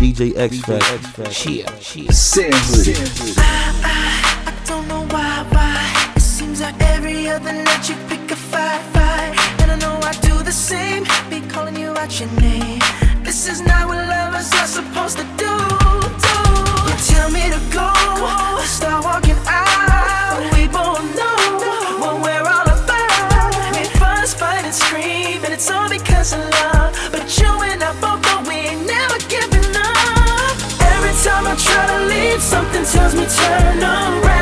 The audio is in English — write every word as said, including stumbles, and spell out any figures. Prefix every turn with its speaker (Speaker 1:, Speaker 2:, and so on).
Speaker 1: D J X Factor.
Speaker 2: Yeah, yeah.
Speaker 3: I, I, I don't know why, why. It seems like every other night you pick a fight, fight. And I know I do the same, be calling you out your name. This is not what lovers are supposed to do, do. You tell me to go, to start walking out. But we both know what we're all about. We fuss, fight, and scream, and it's all because of love. But you and I both know we ain't never giving up. Every time I try to leave, something tells me turn around.